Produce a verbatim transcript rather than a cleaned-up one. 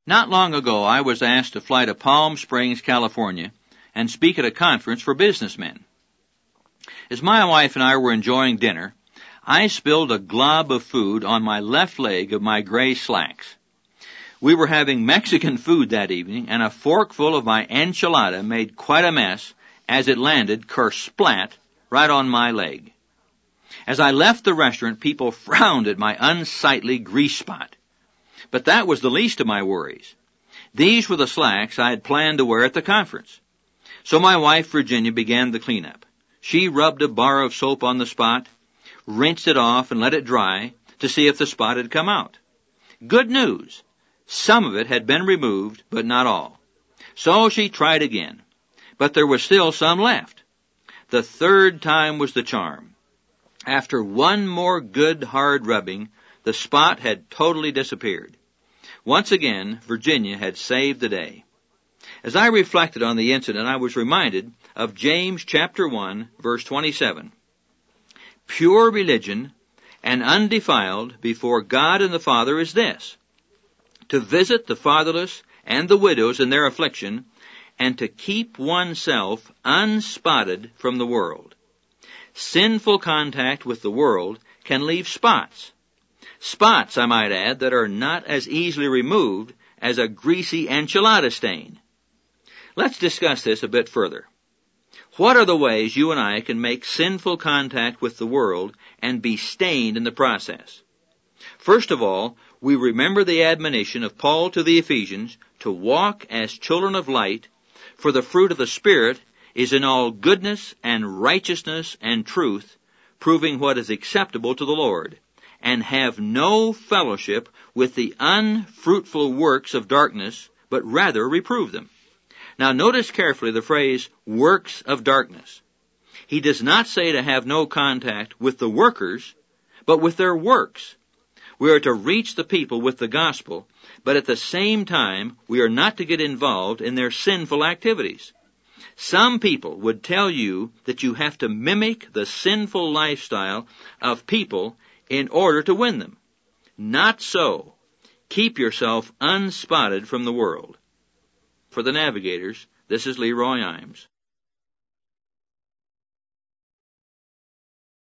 Not long ago, I was asked to fly to Palm Springs, California, and speak at a conference for businessmen. As my wife and I were enjoying dinner, I spilled a glob of food on my left leg of my gray slacks. We were having Mexican food that evening, and a forkful of my enchilada made quite a mess as it landed kersplat right on my leg. As I left the restaurant, people frowned at my unsightly grease spot. But that was the least of my worries. These were the slacks I had planned to wear at the conference. So my wife, Virginia, began the cleanup. She rubbed a bar of soap on the spot, rinsed it off, and let it dry to see if the spot had come out. Good news. Some of it had been removed, but not all. So she tried again. But there was still some left. The third time was the charm. After one more good hard rubbing, the spot had totally disappeared. Once again, Virginia had saved the day. As I reflected on the incident, I was reminded of James chapter one, verse twenty-seven. Pure religion and undefiled before God and the Father is this, to visit the fatherless and the widows in their affliction, and to keep oneself unspotted from the world. Sinful contact with the world can leave spots. Spots, I might add, that are not as easily removed as a greasy enchilada stain. Let's discuss this a bit further. What are the ways you and I can make sinful contact with the world and be stained in the process? First of all, we remember the admonition of Paul to the Ephesians to walk as children of light, for the fruit of the Spirit is in all goodness and righteousness and truth, proving what is acceptable to the Lord, and have no fellowship with the unfruitful works of darkness, but rather reprove them. Now notice carefully the phrase, works of darkness. He does not say to have no contact with the workers, but with their works. We are to reach the people with the gospel, but at the same time, we are not to get involved in their sinful activities. Some people would tell you that you have to mimic the sinful lifestyle of people in order to win them. Not so. Keep yourself unspotted from the world. For the Navigators, this is Leroy Imes.